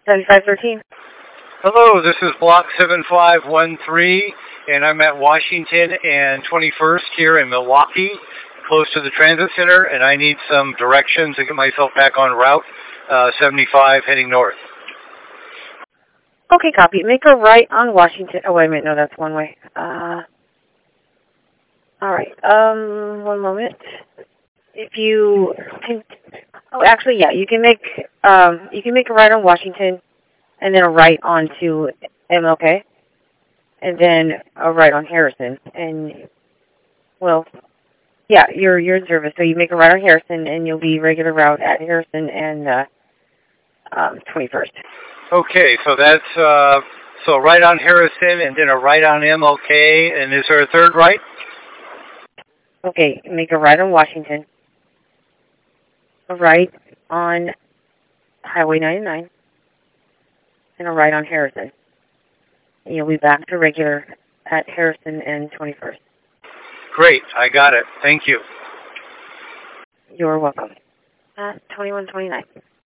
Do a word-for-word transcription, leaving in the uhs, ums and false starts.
seventy-five thirteen. Hello, this is Block seven five one three, and I'm at Washington and twenty-first here in Milwaukee, close to the transit center, and I need some directions to get myself back on Route uh, seventy-five heading north. Okay, copy. Make a right on Washington. Oh, wait a minute. No, that's one way. Uh, all right. Um, one moment. If you can, oh, actually, yeah, you can make um, you can make a right on Washington, and then a right onto M L K, and then a right on Harrison. And well, yeah, you're you're in service, so you make a right on Harrison, and you'll be regular route at Harrison and uh, um, twenty-first. Okay, so that's uh, so right on Harrison, and then a right on M L K, and is there a third right? Okay, make a right on Washington, a right on Highway ninety-nine, and a right on Harrison. And you'll be back to regular at Harrison and twenty-first. Great, I got it. Thank you. You're welcome. At twenty-one twenty-nine.